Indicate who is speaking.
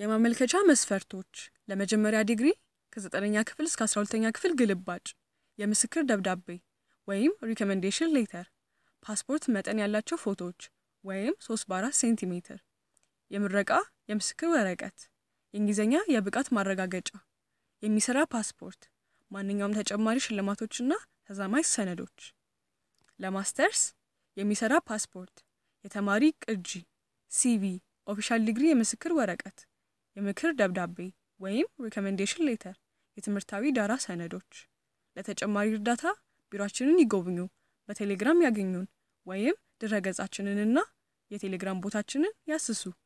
Speaker 1: የማመልከቻ መስፈርቶች ለመጀመሪያ ዲግሪ ከ9ኛ ክፍል እስከ 12ኛ ክፍል ግልባጭ፣ የምስክር ደብዳቤ ወይም ሪኮመንዴሽን ሌተር፣ ፓስፖርት መጠን ያላቸው ፎቶዎች ወይም 3 በ4 ሴንቲሜትር፣ የምረቃ የምስክር ወረቀት፣ የእንግሊዝኛ የብቃት ማረጋገጫ፣ የሚሰራ ፓስፖርት፣ ማንኛውም ተጨማሪ ሽልማቶችና ተዛማጅ ሰነዶች። ለማስተርስ የሚሰራ ፓስፖርት፣ የተማሪ ቅጂ፣ ሲቪ፣ ኦፊሻል ዲግሪ የምስክር ወረቀት፣ የምክር ደብዳቤ ወይም ሪኮመንዴሽን ሌተር፣ የትምህርታዊ ዳራ ሰነዶች። ለተጨማሪ እርዳታ ቢሮአችንን ይጎብኙ፣ በቴሌግራም ያገኙን ወይም ድረገጻችንንና የቴሌግራም ቦታችንን ያስሱ።